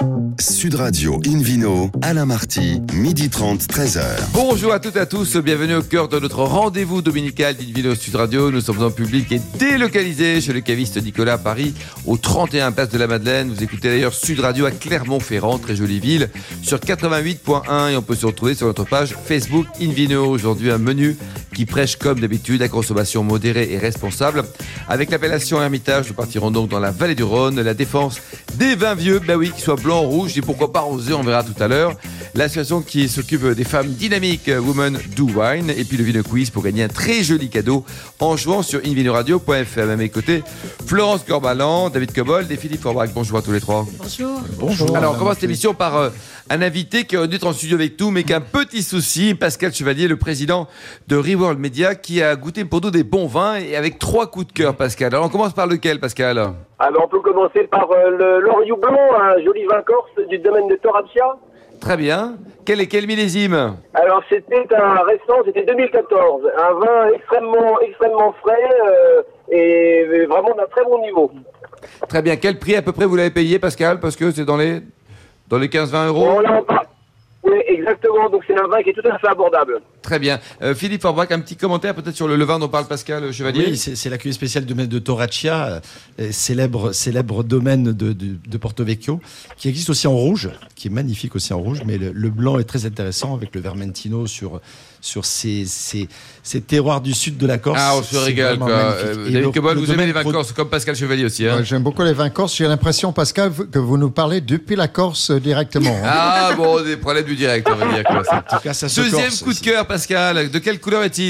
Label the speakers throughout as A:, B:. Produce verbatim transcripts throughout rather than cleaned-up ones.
A: Sud Radio Invino, Alain Marty, midi trente, treize heures.
B: Bonjour à toutes et à tous, bienvenue au cœur de notre rendez-vous dominical d'Invino Sud Radio. Nous sommes en public et délocalisés chez le caviste Nicolas à Paris, au trente et un place de la Madeleine. Vous écoutez d'ailleurs Sud Radio à Clermont-Ferrand, très jolie ville, sur quatre-vingt-huit point un, et on peut se retrouver sur notre page Facebook Invino. Aujourd'hui, un menu qui prêche comme d'habitude à consommation modérée et responsable. Avec l'appellation Hermitage, nous partirons donc dans la vallée du Rhône, la défense des vins vieux, bah oui, qu'ils soient blancs, rouges, et pourquoi pas rosés, on verra tout à l'heure. L'association qui s'occupe des femmes dynamiques, Women Do Wine, et puis le Vino Quiz pour gagner un très joli cadeau en jouant sur invinoradio point f m. À mes côtés, Florence Corbalan, David Cobold et Philippe Forbach. Bonjour à tous les trois.
C: Bonjour.
B: Bonjour. Alors, on commence cette émission par euh, un invité qui aurait dû être en studio avec nous, mais qui a un petit souci. Pascal Chevalier, le président de Reworld Media, qui a goûté pour nous des bons vins et avec trois coups de cœur, Pascal. Alors, on commence par lequel, Pascal ?
D: Alors, on peut commencer par euh, le l'Oriou Blanc, un joli vin corse du domaine de Torrapia.
B: Très bien. Quel est quel millésime ?
D: Alors, c'était un récent, c'était deux mille quatorze. Un vin extrêmement, extrêmement frais euh, et vraiment d'un très bon niveau.
B: Très bien. Quel prix à peu près vous l'avez payé, Pascal ? Parce que c'est dans les, dans les quinze à vingt euros.
D: Bon, là, on parle. Oui, exactement. Donc, c'est un vin qui est tout à fait abordable.
B: Très bien. Euh, Philippe Forbach, un petit commentaire peut-être sur le, le vin dont parle Pascal Chevalier.
E: Oui, c'est, c'est la cuvée spéciale de, de Torraccia, euh, célèbre, célèbre domaine de, de, de Porto Vecchio, qui existe aussi en rouge, qui est magnifique aussi en rouge, mais le, le blanc est très intéressant avec le Vermentino sur, sur ces, ces, ces terroirs du sud de la Corse.
B: Ah, on se régale, quoi. Euh, David Cobold, vous aimez les vins pro... corses, comme Pascal Chevalier aussi. Hein.
F: Ouais, j'aime beaucoup les vins corses. J'ai l'impression, Pascal, que vous nous parlez depuis la Corse directement. Hein.
B: Ah, bon, des problèmes du direct, on va dire. Quoi,
E: en tout cas, ça se
B: Deuxième
E: corse,
B: coup de cœur, Pascal. De quelle couleur est-il ?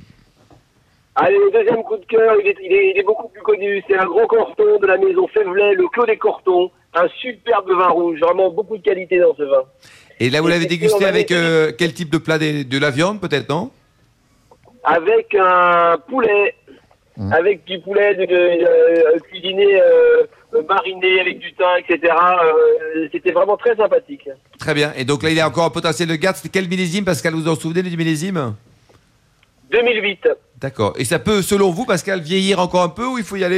D: Allez, le deuxième coup de cœur, il est, il, est, il est beaucoup plus connu. C'est un gros Corton de la maison Févelet, le Clos des Cortons. Un superbe vin rouge. Vraiment beaucoup de qualité dans ce vin. Et là, vous
B: Et l'avez dégusté avec euh, quel type de plat ? des, De la viande, peut-être, non ?
D: Avec un poulet. Mmh. Avec du poulet de, de, de, cuisiné, euh, mariné avec du thym, et cetera. Euh, c'était vraiment très sympathique.
B: Très bien. Et donc là, il y a encore un potentiel de garde. C'était quel millésime, Pascal ? Vous vous en souvenez du millésime ?
D: deux mille huit.
B: D'accord. Et ça peut, selon vous, Pascal, vieillir encore un peu ou il faut y aller ?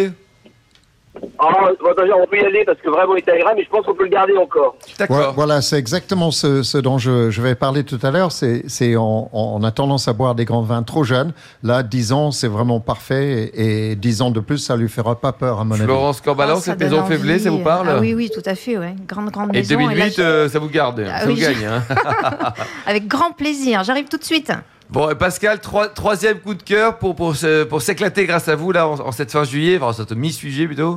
D: Ah, on peut y aller parce que vraiment il est agréable, mais je pense qu'on peut le garder encore.
B: D'accord.
F: Voilà, c'est exactement ce, ce dont je, je vais parler tout à l'heure. C'est, c'est on, on a tendance à boire des grands vins trop jeunes. Là, dix ans, c'est vraiment parfait. Et, et dix ans de plus, ça lui fera pas peur, à mon avis.
B: Florence Corbalan,
C: Oh,
B: cette maison Févelet, ça vous parle ?
C: Ah oui, oui, tout à fait, ouais. Grande, grande
B: et
C: maison.
B: deux mille huit,
C: et là,
B: euh, ça vous garde,
C: ah,
B: ça
C: oui,
B: vous gagne. Hein.
C: Avec grand plaisir. J'arrive tout de suite.
B: Bon, et Pascal, trois, troisième coup de cœur pour, pour, se, pour s'éclater grâce à vous, là, en, en cette fin juillet, enfin, cette mi-juillet plutôt.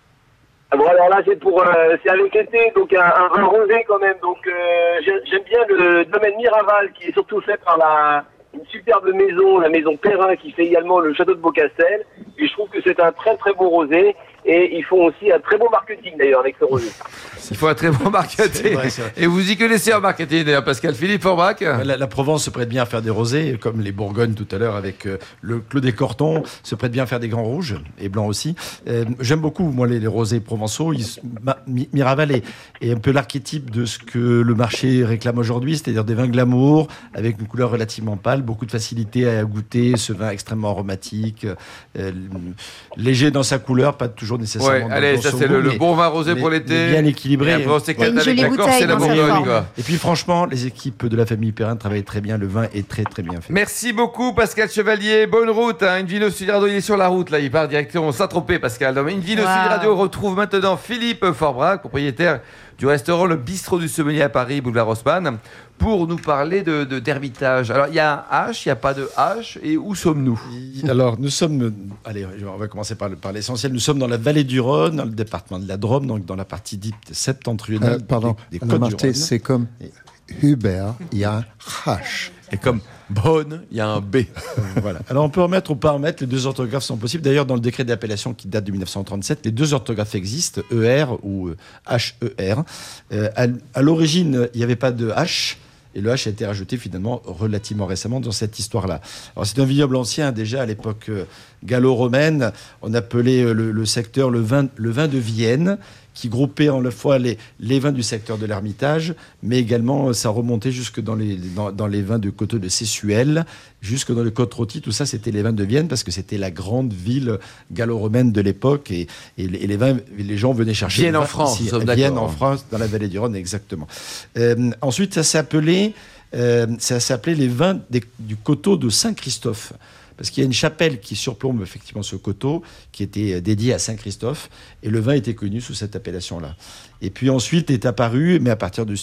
D: Bon, alors là, c'est pour, euh, c'est avec l'été, donc un, un vin rosé quand même. Donc, euh, j'aime, j'aime bien le domaine Miraval, qui est surtout fait par la, une superbe maison, la maison Perrin, qui fait également le château de Beaucastel. Et je trouve que c'est un très très beau rosé. Et ils font aussi un très bon marketing d'ailleurs avec ce rosé.
B: Il faut un très bon marketing. C'est vrai, c'est vrai. Et vous y connaissez en marketing d'ailleurs, Pascal. Philippe Forbach.
E: La, la Provence se prête bien à faire des rosés, comme les Bourgognes tout à l'heure avec euh, le Clos des Cortons, se prête bien à faire des grands rouges et blancs aussi. Euh, j'aime beaucoup, moi, les, les rosés provençaux. Ils, ma, Miraval est, est un peu l'archétype de ce que le marché réclame aujourd'hui, c'est-à-dire des vins glamour, avec une couleur relativement pâle, beaucoup de facilité à goûter, ce vin extrêmement aromatique, euh, léger dans sa couleur, pas toujours nécessairement.
B: Ouais, allez, ça c'est le, le bon vin rosé pour l'été.
E: Bien équilibré.
B: Et après, on s'éclate avec la Corse et la
C: bouteille,
B: Bourgogne, quoi.
E: Et puis franchement, les équipes de la famille Perrin travaillent très bien. Le vin est très très bien fait.
B: Merci beaucoup, Pascal Chevalier. Bonne route. Hein. Invino Sud Radio, il est sur la route là. Il part directement Saint-Tropez, Pascal. Donc, Invino wow. Sud Radio retrouve maintenant Philippe Forbach, propriétaire du restaurant Le Bistrot du Sommelier à Paris, boulevard Haussmann, pour nous parler de, de d'Hermitage. Alors, il y a un H, il n'y a pas de H, et où sommes-nous ?
E: Alors, nous sommes, allez, on va commencer par, par l'essentiel. Nous sommes dans la vallée du Rhône, dans le département de la Drôme, donc dans la partie dite septentrionale.
F: Euh, pardon,
E: des, des Côtes
F: Marté,
E: du Rhône.
F: C'est comme Hubert, il y a un H.
B: Et comme Bonne, il y a un B.
E: Voilà. Alors, on peut remettre ou pas remettre, les deux orthographes sont possibles. D'ailleurs, dans le décret d'appellation qui date de dix-neuf cent trente-sept, les deux orthographes existent, E R ou H E R. Euh, à, à l'origine, il n'y avait pas de H. Et le H a été rajouté finalement relativement récemment dans cette histoire-là. Alors c'est un vignoble ancien, déjà à l'époque euh, gallo-romaine. On appelait euh, le, le secteur le vin, le vin de Vienne, qui groupait à la fois les, les vins du secteur de l'Ermitage, mais également ça remontait jusque dans les, dans, dans les vins de coteaux de Sessuel, jusque dans le Côte-Rôti. Tout ça, c'était les vins de Vienne parce que c'était la grande ville gallo-romaine de l'époque et, et, et les vins, les gens venaient chercher.
B: Vienne en France,
E: ici,
B: nous sommes
E: Vienne
B: d'accord.
E: en France, dans la vallée du Rhône, exactement. Euh, ensuite, ça s'appelait, euh, ça s'appelait les vins des, du coteau de Saint-Christophe. Parce qu'il y a une chapelle qui surplombe effectivement ce coteau, qui était dédiée à Saint-Christophe, et le vin était connu sous cette appellation-là. Et puis ensuite est apparu, mais à partir du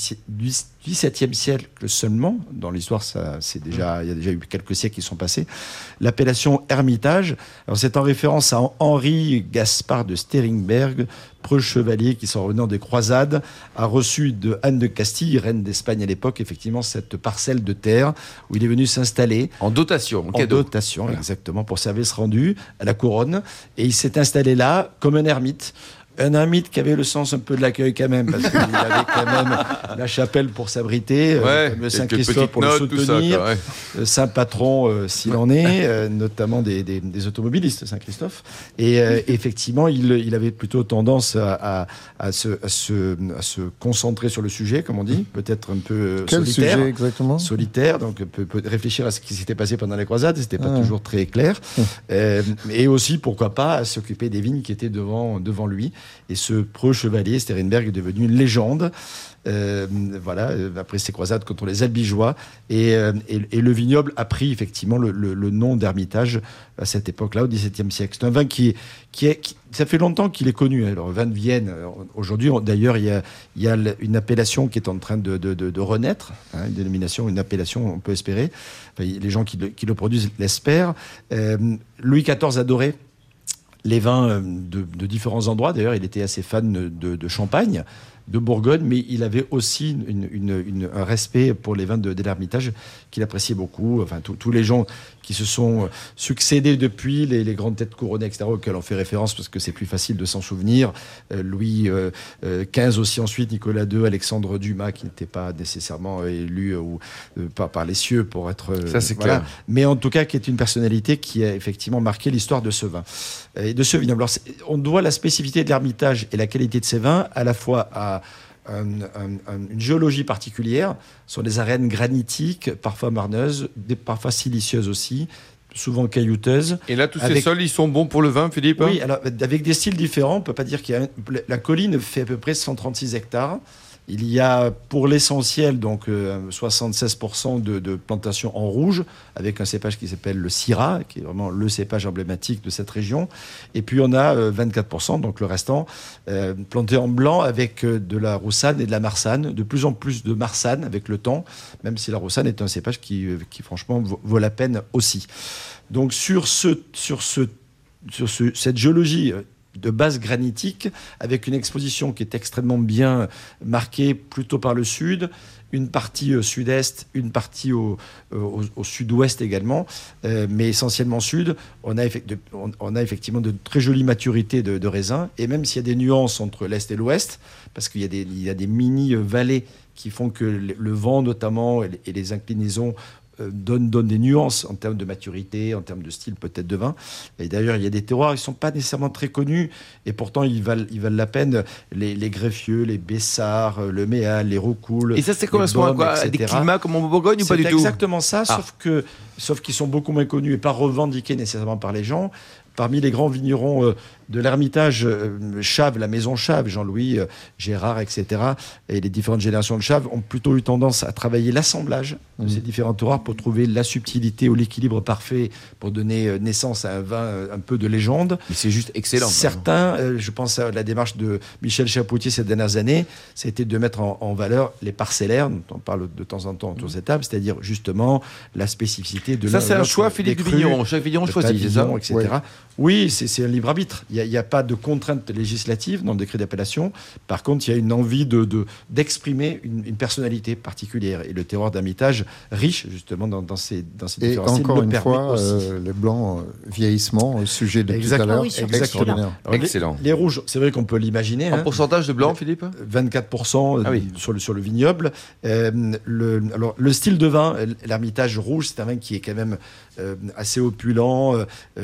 E: dix-septième siècle seulement, dans l'histoire, ça, c'est déjà, il y a déjà eu quelques siècles qui sont passés, l'appellation Hermitage. Alors c'est en référence à Henri Gaspard de Steringberg, preux chevalier qui, s'en revenant des croisades, a reçu de Anne de Castille, reine d'Espagne à l'époque, effectivement cette parcelle de terre où il est venu s'installer.
B: En dotation, en
E: En
B: cadeau.
E: dotation,
B: Voilà.
E: exactement, pour service rendu à la couronne. Et il s'est installé là comme un ermite. Un ermite qui avait le sens un peu de l'accueil quand même, parce qu'il avait quand même la chapelle pour s'abriter,
B: Ouais,
E: euh, le
B: quelques
E: Saint-Christophe
B: petites
E: pour le
B: notes, tout ça,
E: soutenir,
B: quoi, ouais.
E: euh, Saint Patron euh, s'il en est, euh, notamment des, des, des automobilistes, Saint-Christophe. Et euh, effectivement, il, il avait plutôt tendance à, à, à, se, à, se, à se concentrer sur le sujet, comme on dit, peut-être un peu euh,
F: Quel
E: solitaire.
F: sujet exactement?
E: solitaire, donc peut, peut réfléchir à ce qui s'était passé pendant les croisades, c'était pas
F: Ah.
E: toujours très clair. Euh, et aussi, pourquoi pas, à s'occuper des vignes qui étaient devant, devant lui. Et ce preux chevalier, Steringberg, est devenu une légende. Euh, voilà, euh, après ces croisades contre les Albigeois. Et, euh, et, et le vignoble a pris effectivement le, le, le nom d'Hermitage à cette époque-là, au dix-septième siècle. C'est un vin qui est, qui est qui, ça fait longtemps qu'il est connu. Alors, le vin de Vienne, euh, aujourd'hui, on- d'ailleurs, il y a, il y a une appellation qui est en train de, de, de, de renaître, hein, une dénomination, une appellation, on peut espérer. Enfin, les gens qui le, qui le produisent l'espèrent. Euh, Louis quatorze adorait les vins euh, de, de différents endroits. D'ailleurs, il était assez fan de, de Champagne, de Bourgogne, mais il avait aussi une, une, une, un respect pour les vins de, de l'Ermitage qu'il appréciait beaucoup. Enfin, tous tous les gens qui se sont succédés depuis, les, les grandes têtes couronnées, et cetera, auxquelles on fait référence parce que c'est plus facile de s'en souvenir. Euh, Louis euh, euh, quinze aussi ensuite, Nicolas deux, Alexandre Dumas, qui n'était pas nécessairement élu euh, ou, euh, par, par les cieux pour être... euh,
B: Ça, c'est
E: voilà.
B: clair.
E: Mais en tout cas, qui est une personnalité qui a effectivement marqué l'histoire de ce vin et de ce vignoble. Alors, c'est- on doit la spécificité de l'Ermitage et la qualité de ces vins à la fois à un- un- un- une géologie particulière, ce sont des arènes granitiques, parfois marneuses, des, parfois silicieuses aussi, souvent caillouteuses.
B: Et là, tous ces
E: Avec-
B: sols, ils sont bons pour le vin, Philippe?
E: Oui, alors avec des styles différents, on ne peut pas dire qu'il y a... un- La colline fait à peu près cent trente-six hectares. Il y a pour l'essentiel donc euh, soixante-seize pour cent de, de plantations en rouge avec un cépage qui s'appelle le Syrah, qui est vraiment le cépage emblématique de cette région. Et puis on a euh, vingt-quatre pour cent, donc le restant, euh, planté en blanc avec euh, de la roussanne et de la marsanne. De plus en plus de marsanne avec le temps, même si la roussanne est un cépage qui, euh, qui franchement vaut, vaut la peine aussi. Donc sur, ce, sur, ce, sur ce, cette géologie euh, de base granitique, avec une exposition qui est extrêmement bien marquée plutôt par le sud, une partie au sud-est, une partie au, au, au sud-ouest également, euh, mais essentiellement sud. On a, effect- de- on, on a effectivement de très jolies maturités de, de raisins, et même s'il y a des nuances entre l'est et l'ouest, parce qu'il y a des, il y a des mini-vallées qui font que le, le vent notamment et les, et les inclinaisons euh, donnent, donnent des nuances en termes de maturité, en termes de style peut-être de vin. Et d'ailleurs, il y a des terroirs qui ne sont pas nécessairement très connus, et pourtant ils valent, ils valent la peine. Les, les Greffieux, les Bessards, euh, le Méal, les Roucoules.
B: Et ça, c'est
E: les
B: correspond à
E: Baumes,
B: quoi? À des
E: et cetera.
B: climats comme en Bourgogne ou pas
E: C'est
B: du tout?
E: exactement ça,
B: Ah.
E: sauf que, sauf qu'ils sont beaucoup moins connus et pas revendiqués nécessairement par les gens. Parmi les grands vignerons euh, de l'Ermitage, euh, Chave, la maison Chave, Jean-Louis, euh, Gérard, et cetera, et les différentes générations de Chave ont plutôt eu tendance à travailler l'assemblage de ces différents terroirs pour trouver la subtilité ou l'équilibre parfait pour donner euh, naissance à un vin euh, un peu de légende.
B: Mais c'est juste excellent.
E: Certains, euh, je pense à la démarche de Michel Chapoutier ces dernières années, c'était de mettre en, en valeur les parcellaires, dont on parle de temps en temps autour de cette table, c'est-à-dire justement la spécificité de
B: Ça,
E: l'un
B: c'est
E: ou
B: un
E: l'autre
B: choix,
E: des
B: Philippe
E: crus,
B: Vigneron. Chaque vigneron
E: de
B: choisit, c'est ça?
E: pavillon, et cetera. Oui, c'est c'est un libre arbitre. Il n'y a, a pas de contrainte législative dans le décret d'appellation. Par contre, il y a une envie de, de, d'exprimer une, une personnalité particulière. Et le terroir d'Hermitage, riche justement dans, dans ces, dans ces
F: Et
E: différents styles,
F: encore
E: le
F: une
E: permet
F: fois,
E: aussi.
F: euh, les blancs, euh, vieillissement, au sujet de
E: Exact-
F: tout à l'heure,
C: Ah oui, surtout
F: extraordinaire.
E: Alors, les-
B: Excellent.
E: Les, rouges, c'est vrai qu'on peut l'imaginer.
B: En
E: hein.
B: pourcentage de blanc, Philippe?
E: vingt-quatre pour cent
B: Ah oui.
E: sur, le, sur le vignoble. Euh, le, alors, le style de vin, l'Hermitage rouge, c'est un vin qui est quand même euh, assez opulent, euh, euh,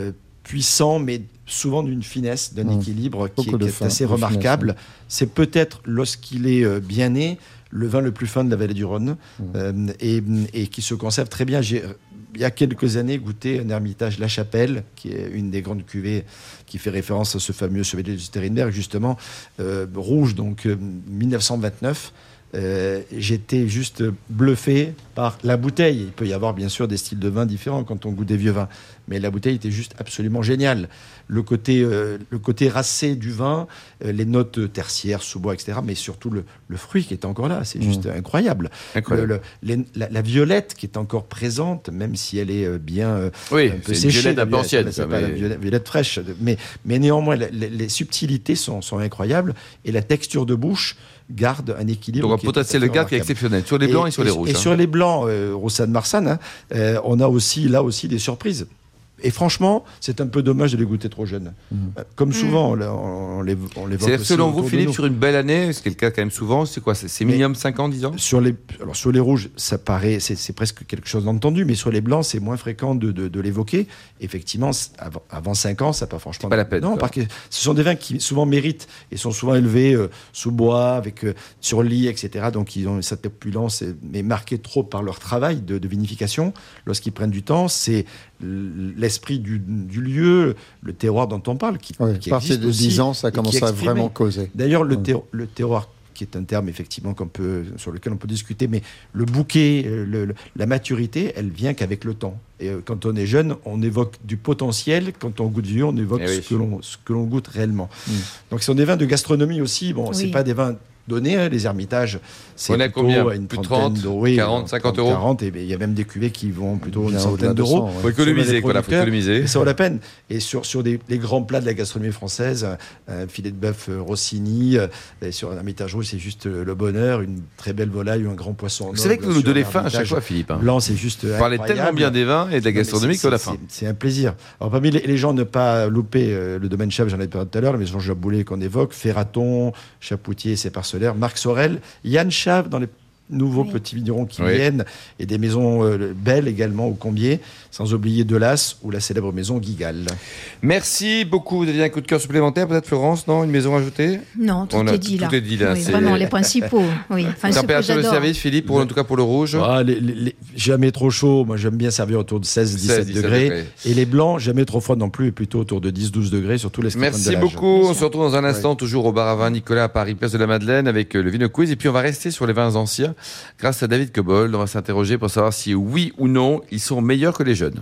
E: puissant, mais souvent d'une finesse, d'un
F: Mmh.
E: équilibre qui est,
F: Beaucoup de
E: qui est
F: fin-
E: assez
F: de finesse,
E: remarquable.
F: oui.
E: C'est peut-être, lorsqu'il est euh, bien né, le vin le plus fin de la vallée du Rhône,
F: Mmh.
E: euh, et, et qui se conserve très bien. J'ai, il y a quelques années, goûté un Hermitage La Chapelle, qui est une des grandes cuvées qui fait référence à ce fameux Chevalier de Sterinberg, justement, euh, rouge, donc euh, dix-neuf cent vingt-neuf. Euh, j'étais juste bluffé par la bouteille. Il peut y avoir bien sûr des styles de vin différents quand on goûte des vieux vins, mais la bouteille était juste absolument géniale. Le côté, euh, le côté racé du vin, euh, les notes tertiaires, sous-bois, et cetera, mais surtout le, le fruit qui est encore là, c'est juste mmh. incroyable.
B: incroyable.
E: Le, le, les, la, la violette qui est encore présente, même si elle est euh, bien euh,
B: oui,
E: un peu
B: c'est
E: séchée.
B: Une violette un peu ancienne,
E: c'est
B: ça,
E: pas
B: mais...
E: la violette, violette fraîche, mais, mais néanmoins les, les, les subtilités sont, sont incroyables et la texture de bouche garde un équilibre.
B: Donc un potentiel de garde qui est exceptionnel sur les blancs et, et sur les rouges.
E: Et
B: hein.
E: sur les blancs, euh, Roussanne-Marsanne, hein, euh, on a aussi là aussi des surprises. Et franchement, c'est un peu dommage de les goûter trop jeunes. Mmh. Comme souvent, mmh. on, on, les, on l'évoque.
B: C'est selon vous, Philippe, sur une belle année, ce qui est le cas quand même souvent, c'est quoi? C'est, c'est minimum cinq ans, dix ans?
E: Sur les, alors sur les rouges, ça paraît, c'est, c'est presque quelque chose d'entendu, mais sur les blancs, c'est moins fréquent de, de, de l'évoquer. Effectivement, avant, avant cinq ans, ça n'a pas franchement.
B: C'est pas la peine.
E: Non, parce que ce sont des vins qui souvent méritent et sont souvent élevés euh, sous bois, avec euh, sur lit, et cetera. Donc ils ont cette opulence, mais marquée trop par leur travail de, de vinification. Lorsqu'ils prennent du temps, c'est l'esprit du, du lieu, le terroir dont on parle, qui,
F: oui,
E: qui
F: à partir de dix ans, ça commence à vraiment causer.
E: D'ailleurs, le, ter- le terroir, qui est un terme effectivement qu'on peut, sur lequel on peut discuter, mais le bouquet, le, le, la maturité, elle vient qu'avec le temps. Et euh, quand on est jeune, on évoque du potentiel. Quand on goûte vieux, on évoque
B: eh
E: ce,
B: oui.
E: que l'on, ce que l'on goûte réellement.
F: Mm.
E: Donc, ce sont des vins de gastronomie aussi. Bon,
C: oui.
E: c'est pas des vins donnés, hein, les Hermitages. C'est
B: on a combien
E: à une
B: plus de
E: trentaine
B: trente,
E: d'euros, oui,
B: quarante, cinquante euros
E: quarante, et il y a même des cuvées qui vont plutôt
F: Bien
E: une centaine d'euros.
F: ouais.
B: Faut économiser, quoi, là, faut économiser.
E: Et ça vaut la peine. Et sur, sur des, les grands plats de la gastronomie française, un filet de bœuf Rossini, et sur un Hermitage rouge, c'est juste le bonheur, une très belle volaille ou un grand poisson.
B: C'est vrai que vous nous donnez faim à chaque fois, Philippe. Hein.
E: Blanc, c'est juste
B: vous parlez tellement bien des vins et de la gastronomie qu'on a faim.
E: C'est, c'est un plaisir. Alors, parmi les, les gens, ne pas louper euh, le domaine Chave, j'en ai parlé tout à l'heure, la maison Jaboulet qu'on évoque, Ferraton, Chapoutier et ses parcellaires, Marc Sorel, Yann Chave dans les nouveaux oui. petits vignerons qui oui. viennent, et des maisons euh, belles également au Combier, sans oublier Delas ou la célèbre maison Guigal.
B: Merci beaucoup. Vous avez un coup de cœur supplémentaire, peut-être, Florence, non? Une maison ajoutée?
C: Non, tout
B: On a,
C: est dit
B: tout
C: là.
B: Est dit, là.
C: Oui,
B: c'est...
C: Vraiment, les principaux. Oui. Enfin,
B: température de service, Philippe, pour, en tout cas pour le rouge?
E: ah, les, les, les, Jamais trop chaud. Moi, j'aime bien servir autour de seize à dix-sept degrés. degrés. Et les blancs, jamais trop froid non plus, et plutôt autour de dix à douze degrés, sur tous les spectrums de l'âge.
B: Merci beaucoup. On se retrouve dans un instant, oui. toujours au bar à vin Nicolas à Paris, place de la Madeleine, avec le Vino Quiz. Et puis, on va rester sur les vins anciens grâce à David Cobold. On va s'interroger pour savoir si, oui ou non, ils sont meilleurs que les jeunes.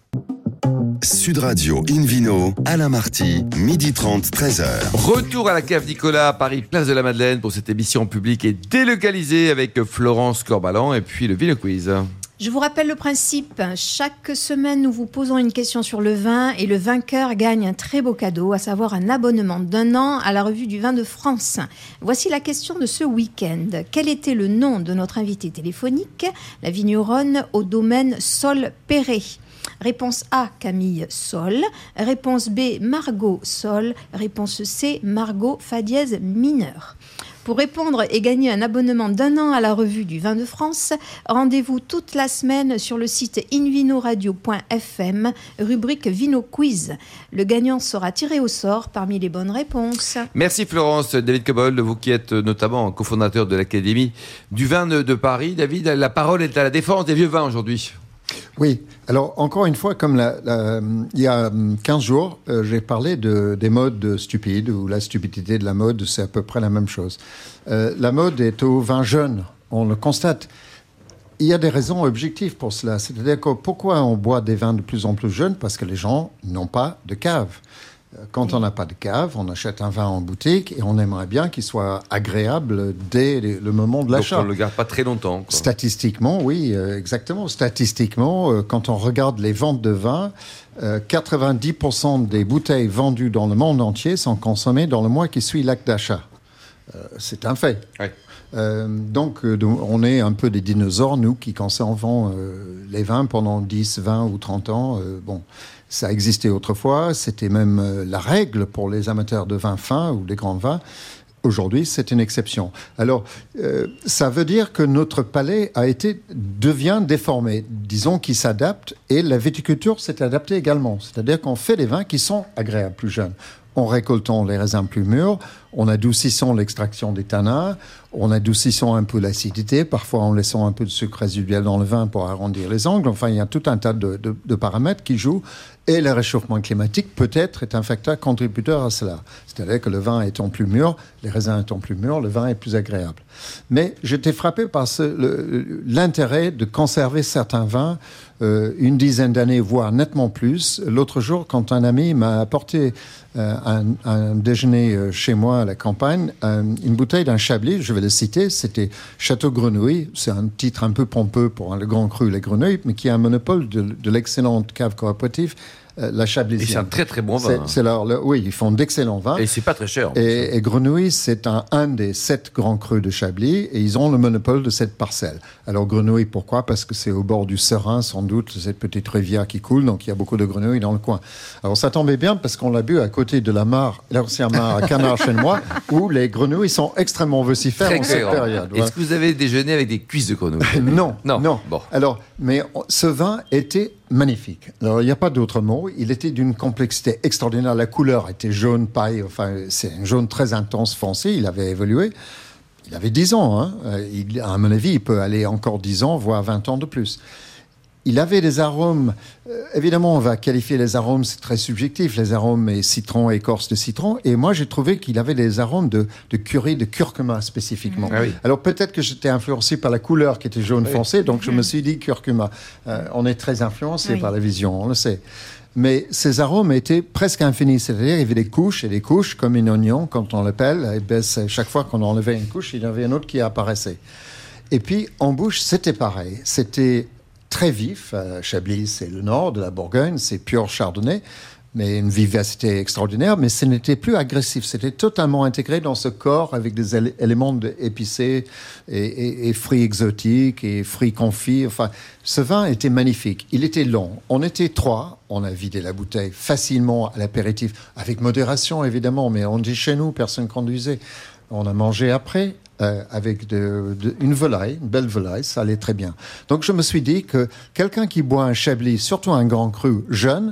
A: Sud Radio Invino, Alain Marty, midi trente, treize heures.
B: Retour à la cave Nicolas à Paris, place de la Madeleine, pour cette émission publique et délocalisée avec Florence Corbalan et puis le Vino Quiz.
C: Je vous rappelle le principe. Chaque semaine, nous vous posons une question sur le vin et le vainqueur gagne un très beau cadeau, à savoir un abonnement d'un an à la revue du vin de France. Voici la question de ce week-end. Quel était le nom de notre invitée téléphonique, la vigneronne au domaine Sol Perret? Réponse A, Camille Sol. Réponse B, Margot Sol. Réponse C, Margot Fa dièse mineur. Pour répondre et gagner un abonnement d'un an à la revue du vin de France, rendez-vous toute la semaine sur le site invinoradio point f m, rubrique Vino Quiz. Le gagnant sera tiré au sort parmi les bonnes réponses.
B: Merci Florence. David Cobold, vous qui êtes notamment cofondateur de l'Académie du vin de Paris. David, la parole est à la défense des vieux vins aujourd'hui.
F: Oui, alors encore une fois, comme la, la, il y a quinze jours, euh, j'ai parlé de, des modes stupides, ou la stupidité de la mode, c'est à peu près la même chose. Euh, la mode est au vin jeune, on le constate. Il y a des raisons objectives pour cela. C'est-à-dire que pourquoi on boit des vins de plus en plus jeunes? Parce que les gens n'ont pas de cave. Quand on n'a pas de cave, on achète un vin en boutique et on aimerait bien qu'il soit agréable dès le moment de l'achat.
B: Donc on ne le garde pas très longtemps, quoi.
F: Statistiquement, oui, euh, exactement. Statistiquement, euh, quand on regarde les ventes de vin, euh, quatre-vingt-dix pour cent des bouteilles vendues dans le monde entier sont consommées dans le mois qui suit l'acte d'achat. Euh, c'est un fait.
B: Oui.
F: Euh, donc, euh, on est un peu des dinosaures, nous, qui conservons euh, les vins pendant dix, vingt ou trente ans. Euh, bon, ça existait autrefois, c'était même euh, la règle pour les amateurs de vins fins ou des grands vins. Aujourd'hui, c'est une exception. Alors, euh, ça veut dire que notre palais a été, devient déformé. Disons qu'il s'adapte et la viticulture s'est adaptée également. C'est-à-dire qu'on fait des vins qui sont agréables plus jeunes. En récoltant les raisins plus mûrs, en adoucissant l'extraction des tanins, en adoucissant un peu l'acidité, parfois en laissant un peu de sucre résiduel dans le vin pour arrondir les angles. Enfin, il y a tout un tas de, de, de paramètres qui jouent. Et le réchauffement climatique, peut-être, est un facteur contributeur à cela. C'est-à-dire que le vin étant plus mûr, les raisins étant plus mûrs, le vin est plus agréable. Mais j'étais frappé par ce, le, l'intérêt de conserver certains vins euh, une dizaine d'années, voire nettement plus. L'autre jour, quand un ami m'a apporté euh, un, un déjeuner euh, chez moi à la campagne, un, une bouteille d'un Chablis, je vais le citer, c'était Château Grenouille. C'est un titre un peu pompeux pour hein, le Grand Cru, les Grenouilles, mais qui a un monopole de, de l'excellente cave coopérative, euh, la Chablisienne.
B: Et c'est un très très bon vin.
F: C'est,
B: hein.
F: c'est leur, leur, oui, ils font d'excellents vins.
B: Et c'est pas très cher.
F: Et, et Grenouille, c'est un, un des sept grands crus de Chablis, et ils ont le monopole de cette parcelle. Alors Grenouille, pourquoi ? Parce que c'est au bord du Serein, sans doute, cette petite rivière qui coule, donc il y a beaucoup de grenouilles dans le coin. Alors ça tombait bien, parce qu'on l'a bu à côté de la mare, l'ancienne mare à Canard-Chênois, où les grenouilles sont extrêmement vocifères
B: Très
F: en cette
B: clair.
F: période.
B: Est-ce que vous avez déjeuné avec des cuisses de grenouille ?
F: Non,
B: Non.
F: non.
B: Bon.
F: Alors, mais ce vin était magnifique. Alors, il n'y a pas d'autre mot. Il était d'une complexité extraordinaire. La couleur était jaune paille. Enfin, c'est un jaune très intense, foncé. Il avait évolué. Il avait dix ans. Hein. Il, à mon avis, il peut aller encore dix ans, voire vingt ans de plus. Il avait des arômes... Euh, évidemment, on va qualifier les arômes, c'est très subjectif. Les arômes et citron, écorce de citron. Et moi, j'ai trouvé qu'il avait des arômes de, de curry, de curcuma spécifiquement.
B: Ah oui.
F: Alors, peut-être que j'étais influencé par la couleur qui était jaune
B: Oui.
F: foncé, donc je me suis dit curcuma. Euh, on est très influencé
C: Oui.
F: par la vision, on le sait. Mais ces arômes étaient presque infinis. C'est-à-dire, il y avait des couches et des couches, comme une oignon, quand on l'appelle. Et ben, chaque fois qu'on enlevait une couche, il y en avait une autre qui apparaissait. Et puis, en bouche, c'était pareil. C'était très vif. Euh, Chablis, c'est le nord de la Bourgogne, c'est pur chardonnay, mais une vivacité extraordinaire, mais ce n'était plus agressif. C'était totalement intégré dans ce corps avec des él- éléments de épicés et, et, et fruits exotiques et fruits confits. Enfin, ce vin était magnifique. Il était long. On était trois. On a vidé la bouteille facilement à l'apéritif, avec modération évidemment, mais on dit chez nous, personne conduisait. On a mangé après. Euh, avec de, de, une volaille, une belle volaille, ça allait très bien. Donc je me suis dit que quelqu'un qui boit un Chablis, surtout un grand cru jeune,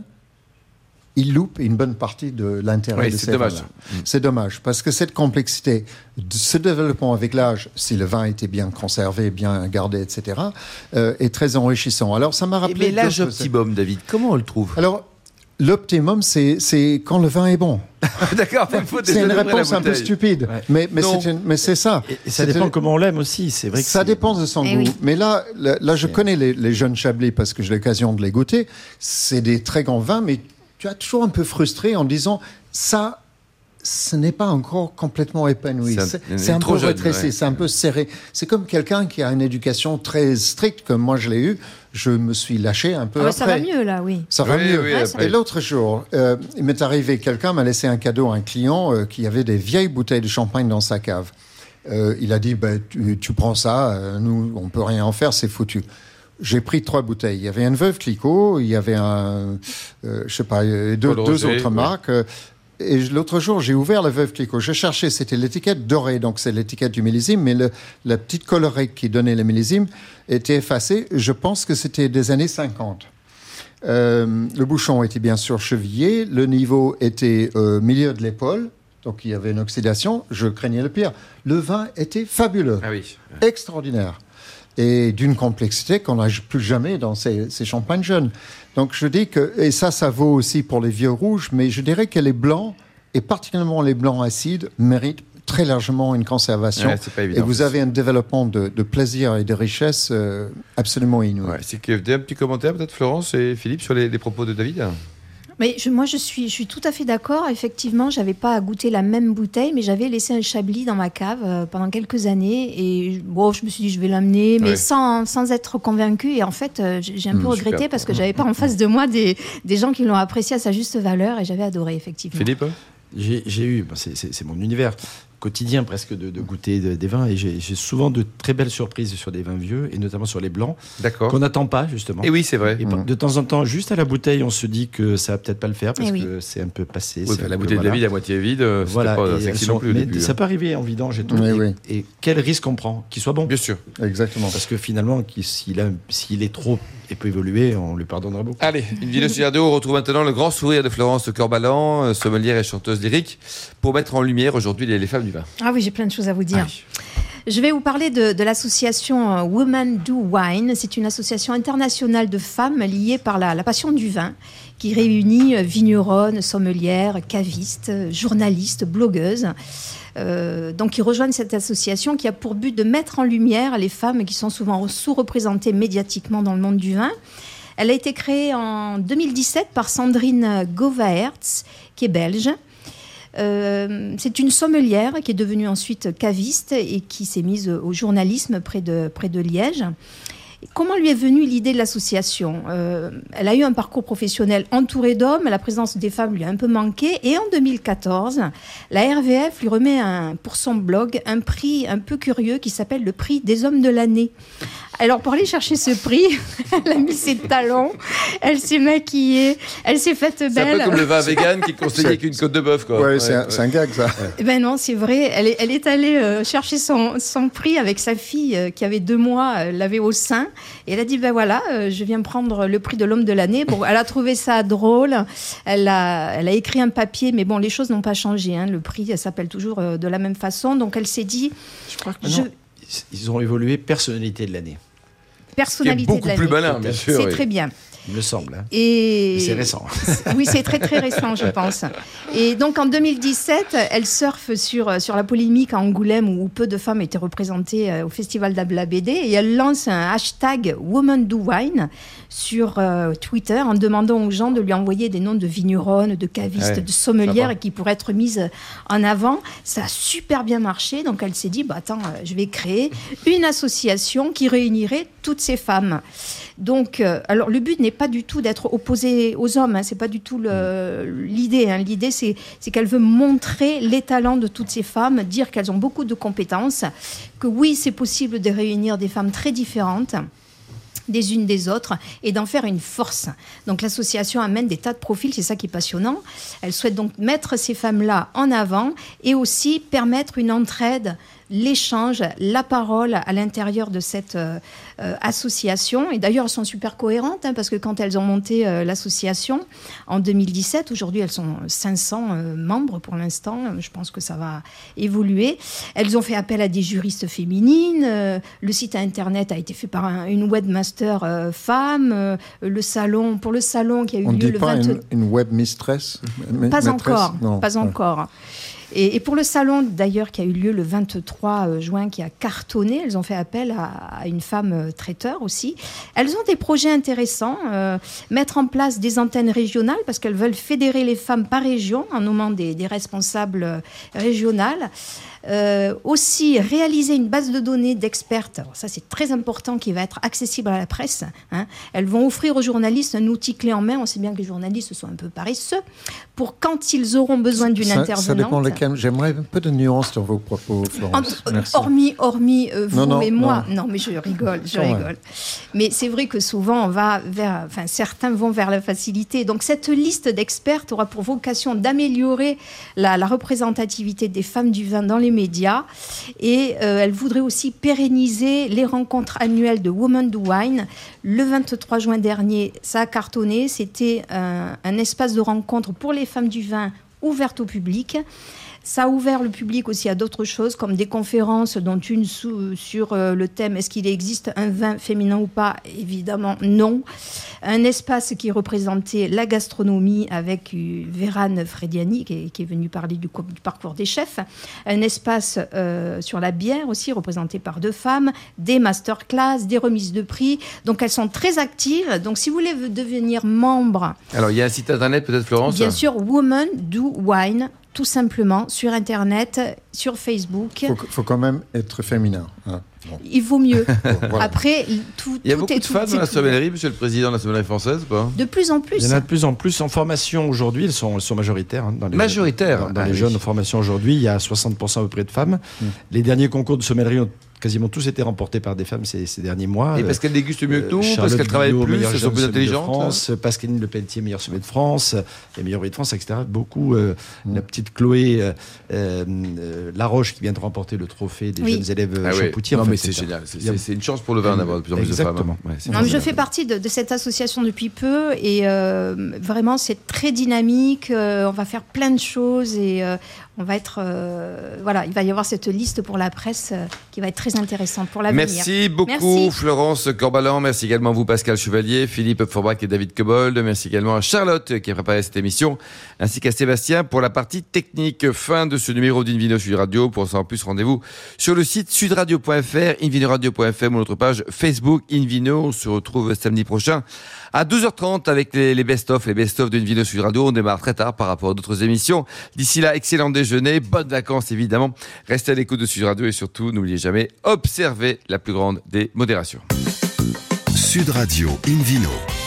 F: il loupe une bonne partie de l'intérêt
B: Oui,
F: de
B: c'est
F: ces
B: dommage.
F: vins-là. C'est dommage, parce que cette complexité, ce développement avec l'âge, si le vin était bien conservé, bien gardé, et cetera, euh, est très enrichissant. Alors ça m'a rappelé...
B: Mais l'âge
F: d'autres-
B: optimum, David, comment on le trouve ?
F: Alors, l'optimum, c'est, c'est quand le vin est bon.
B: D'accord, il faut
F: C'est une
B: déjeuner après la
F: réponse un peu
B: bouteille.
F: stupide,
E: Ouais.
F: mais, mais,
B: Non.
F: c'est une- mais c'est ça.
E: Et, et ça
F: C'est
E: dépend
F: une-
E: comment on l'aime aussi. C'est vrai que
F: Ça
E: c'est-
F: dépend de son
C: Eh
F: goût.
C: oui.
F: Mais là, là, là, je
E: C'est-
F: connais les, les jeunes Chablis parce que j'ai l'occasion de les goûter. C'est des très grands vins, mais tu es toujours un peu frustré en disant ça, ce n'est pas encore complètement épanoui.
B: C'est un-
F: C'est,
B: il est
F: c'est un
B: trop
F: peu
B: jeune,
F: rétréci,
B: ouais.
F: c'est un peu serré. C'est comme quelqu'un qui a une éducation très stricte, comme moi je l'ai eu. Je me suis lâché un peu
C: Ah ouais,
F: après.
C: ça va mieux là, oui.
F: Ça va
B: Oui,
F: mieux.
B: oui,
C: Ouais,
B: après.
F: Et l'autre jour, euh, il m'est arrivé, quelqu'un m'a laissé un cadeau à un client euh, qui avait des vieilles bouteilles de champagne dans sa cave. Euh, il a dit, bah, tu, tu prends ça, euh, nous, on peut rien en faire, c'est foutu. J'ai pris trois bouteilles. Il y avait une Veuve Clicquot, il y avait un, euh, je sais pas, euh, deux,
B: Paul
F: deux
B: Roger,
F: autres
B: ouais.
F: marques. euh, Et l'autre jour, j'ai ouvert la Veuve Clicquot. Je cherchais, c'était l'étiquette dorée, donc c'est l'étiquette du millésime, mais le, la petite colorée qui donnait le millésime était effacée. Je pense que c'était des années cinquante. Euh, le bouchon était bien sûr chevillé, le niveau était au milieu de l'épaule, donc il y avait une oxydation, je craignais le pire. Le vin était fabuleux,
B: Ah oui.
F: extraordinaire, et d'une complexité qu'on n'a plus jamais dans ces, ces champagnes jeunes. Donc je dis que, et ça, ça vaut aussi pour les vieux rouges, mais je dirais que les blancs, et particulièrement les blancs acides, méritent très largement une conservation.
B: Ouais, c'est pas
F: Et
B: évident.
F: vous avez un développement de, de plaisir et de richesse euh, absolument inouï.
B: Ouais, c'est que vous avez un petit commentaire peut-être Florence et Philippe sur les, les propos de David.
C: Mais je- moi, je suis, je suis tout à fait d'accord. Effectivement, j'avais pas à goûter la même bouteille, mais j'avais laissé un Chablis dans ma cave euh, pendant quelques années. Et bon, je me suis dit, je vais l'amener, mais
B: Ouais.
C: sans, sans être convaincue. Et en fait, euh, j'ai j'ai un peu
B: Mmh,
C: regretté
B: super.
C: parce que j'avais pas en face de moi des, des gens qui l'ont apprécié à sa juste valeur. Et j'avais adoré, effectivement.
B: Philippe
E: J'ai j'ai eu, bah, c'est- c'est c'est mon univers, quotidien presque de, de goûter de, des vins et j'ai, j'ai souvent de très belles surprises sur des vins vieux et notamment sur les blancs.
B: D'accord.
E: Qu'on n'attend pas justement.
B: Et oui, c'est vrai.
E: Et mmh. de temps en temps, juste à la bouteille, on se dit que ça va peut-être pas le faire parce
C: oui.
E: que c'est un peu passé.
B: Oui,
E: c'est
B: la
E: un
B: bouteille
E: peu,
B: de
E: voilà.
B: vide à moitié vide, c'était
E: voilà,
B: pas sexy
E: sont,
B: non plus.
E: Mais
B: début,
E: ça
B: hein.
E: peut arriver en vidange et tout.
F: Oui,
E: et,
F: oui.
E: et quel risque on prend, qu'il soit bon.
B: Bien sûr.
F: Exactement.
E: Parce que finalement, qu'il, s'il, a, s'il est trop et peut évoluer, on lui pardonnera beaucoup.
B: Allez, une vidéo sur Radio. On retrouve maintenant le grand sourire de Florence Corbalan, sommelière et chanteuse lyrique, pour mettre en lumière aujourd'hui les, les femmes du vin.
C: Ah oui, j'ai plein de choses à vous dire.
B: Allez.
C: Je vais vous parler de, de l'association Women Do Wine. C'est une association internationale de femmes liées par la, la passion du vin, qui réunit vigneronnes, sommelières, cavistes, journalistes, blogueuses. Euh, donc, ils rejoignent cette association qui a pour but de mettre en lumière les femmes qui sont souvent sous-représentées médiatiquement dans le monde du vin. Elle a été créée en deux mille dix-sept par Sandrine Govaerts, qui est belge. Euh, c'est une sommelière qui est devenue ensuite caviste et qui s'est mise au journalisme près de, près de Liège. Comment lui est venue l'idée de l'association ? euh, Elle a eu un parcours professionnel entouré d'hommes, la présence des femmes lui a un peu manqué, et en deux mille quatorze, la R V F lui remet un, pour son blog un prix un peu curieux qui s'appelle le prix des hommes de l'année. Alors pour aller chercher ce prix, elle a mis ses talons, elle s'est maquillée, elle s'est faite belle.
B: C'est un peu comme le vin vegan qui conseillait qu'une côte de bœuf, quoi.
F: Ouais,
B: Ouais,
F: c'est, un,
B: ouais.
F: c'est un gag, ça.
C: Eh ben non, c'est vrai. Elle est, elle est allée euh, chercher son, son prix avec sa fille euh, qui avait deux mois, elle l'avait au sein. Et elle a dit, ben voilà, euh, je viens prendre le prix de l'homme de l'année. Bon, elle a trouvé ça drôle. Elle a, elle a écrit un papier, mais bon, les choses n'ont pas changé. Hein. Le prix elle s'appelle toujours euh, de la même façon. Donc elle s'est dit...
E: Je crois que
C: je...
E: non, ils ont évolué personnalité de l'année.
C: Personnalité
B: Ce qui est beaucoup
C: de l'année.
B: plus malin, bien sûr.
C: C'est
B: oui.
C: très bien.
E: Il me semble. Hein.
C: Et...
E: Et c'est récent.
C: Oui, c'est très très récent, je pense. Et donc en deux mille dix-sept, elle surfe sur, sur la polémique à Angoulême où peu de femmes étaient représentées au Festival de la B D et elle lance un hashtag Women Do Wine sur euh, Twitter en demandant aux gens de lui envoyer des noms de vigneronnes, de cavistes,
B: Ouais,
C: de sommelières
B: ça va.
C: qui pourraient être mises en avant. Ça a super bien marché, donc elle s'est dit, bah, attends, euh, je vais créer une association qui réunirait toutes ces femmes. Donc, euh, alors le but n'est pas du tout d'être opposé aux hommes, hein, c'est pas du tout le, l'idée. Hein. L'idée, c'est, c'est qu'elle veut montrer les talents de toutes ces femmes, dire qu'elles ont beaucoup de compétences, que oui, c'est possible de réunir des femmes très différentes des unes des autres et d'en faire une force. Donc l'association amène des tas de profils, c'est ça qui est passionnant. Elle souhaite donc mettre ces femmes-là en avant et aussi permettre une entraide, l'échange, la parole à l'intérieur de cette euh, euh, association. Et d'ailleurs, elles sont super cohérentes, hein, parce que quand elles ont monté euh, l'association en deux mille dix-sept, aujourd'hui elles sont cinq cents euh, membres pour l'instant, je pense que ça va évoluer. Elles ont fait appel à des juristes féminines, euh, le site internet a été fait par un, une webmaster euh, femme, euh, le salon, pour le salon qui a eu
F: On ne
C: lieu
F: dit
C: le
F: pas
C: vingt...
F: une, une web mistress ma-
C: Pas
F: maîtresse
C: encore,
F: Non.
C: pas encore. Et, et pour le salon, d'ailleurs, qui a eu lieu le vingt-trois juin, qui a cartonné, elles ont fait appel à, à une femme euh, traiteur aussi. Elles ont des projets intéressants, euh, mettre en place des antennes régionales, parce qu'elles veulent fédérer les femmes par région, en nommant des, des responsables euh, régionales. Euh, aussi, réaliser une base de données d'expertes. Alors ça, c'est très important, qui va être accessible à la presse. Hein. Elles vont offrir aux journalistes un outil clé en main. On sait bien que les journalistes sont un peu paresseux. Pour quand ils auront besoin d'une
F: ça,
C: intervenante...
F: Ça dépend lesquels. J'aimerais un peu de nuance dans vos propos, Florence.
C: En,
F: Merci.
C: hormis hormis euh, vous
F: Non, non,
C: et moi.
F: non.
C: Non, mais je rigole, je
F: Quand même.
C: rigole. Mais c'est vrai que souvent, on va vers... Enfin, certains vont vers la facilité. Donc, cette liste d'experts aura pour vocation d'améliorer la, la représentativité des femmes du vin dans les médias. Et euh, elle voudrait aussi pérenniser les rencontres annuelles de Women Do Wine. Le vingt-trois juin dernier, ça a cartonné. C'était un, un espace de rencontre pour les femmes du vin ouverte au public. Ça a ouvert le public aussi à d'autres choses, comme des conférences, dont une sous, sur euh, le thème « Est-ce qu'il existe un vin féminin ou pas ?» Évidemment, non. Un espace qui représentait la gastronomie avec euh, Vérane Frediani, qui est, qui est venue parler du, du parcours des chefs. Un espace euh, sur la bière aussi, représenté par deux femmes. Des masterclass, des remises de prix. Donc, elles sont très actives. Donc, si vous voulez devenir membre...
B: Alors, il y a un site internet peut-être, Florence ?
C: Bien sûr, Women Do Wine. Tout simplement, sur Internet, sur Facebook.
F: Il faut, faut quand même être féminin. Hein. Bon.
C: Il vaut mieux.
F: Bon, voilà.
C: Après, tout,
B: Il y a
C: tout
B: beaucoup
C: est
B: de
C: tout,
B: femmes
C: c'est
B: dans la
C: tout.
B: sommellerie, monsieur le président de la sommellerie française, ou pas?
C: De plus en plus.
E: Il y en a de plus en plus en formation aujourd'hui. Elles sont, elles sont majoritaires. Hein, dans les,
B: Majoritaires
E: Dans, dans
B: ah,
E: les
B: oui.
E: jeunes en formation aujourd'hui, il y a soixante pour cent à peu près de femmes.
F: Mm.
E: Les derniers concours de sommellerie ont quasiment tous été remportés par des femmes ces, ces derniers mois.
B: Et parce qu'elles dégustent mieux que nous,
E: Euh,
B: parce qu'elles travaillent
E: Guillot,
B: plus,
E: meilleure
B: elles sont
E: jeune
B: plus
E: sommelier de
B: intelligentes.
E: France, Pascaline Le Pelletier, meilleur sommet de France, et meilleur de France, et cetera. Beaucoup. Euh,
F: Mm.
E: La petite Chloé euh, euh, Laroche qui vient de remporter le trophée des
C: Oui.
E: jeunes élèves
B: Ah oui.
E: Chapoutiers.
B: Non,
E: en fait,
B: mais c'est
E: c'est
B: génial. C'est,
E: il y a-
B: c'est- c'est une chance pour le vin d'avoir de plus en plus de femmes.
E: Exactement.
B: hein. Ouais, c'est
C: Non, mais je
B: formidable.
C: fais partie de, de cette association depuis peu et euh, vraiment c'est très dynamique. Euh, on va faire plein de choses et euh, on va être euh, voilà, il va y avoir cette liste pour la presse euh, qui va être très intéressante pour l'avenir.
B: Merci beaucoup
C: Merci.
B: Florence Corbalan, merci également à vous Pascal Chevalier, Philippe Forbach et David Cobold, merci également à Charlotte qui a préparé cette émission, ainsi qu'à Sébastien pour la partie technique. Fin de ce numéro d'Invino Sud Radio. Pour en savoir plus, rendez-vous sur le site sudradio point f r, invinoradio point f m ou notre page Facebook Invino. On se retrouve samedi prochain à douze heures trente avec les, les best-of, les best-of de Invino Sud Radio. On démarre très tard par rapport à d'autres émissions. D'ici là, excellent déjeuner, bonnes vacances évidemment. Restez à l'écoute de Sud Radio et surtout, n'oubliez jamais, observez la plus grande des modérations.
A: Sud Radio Invino.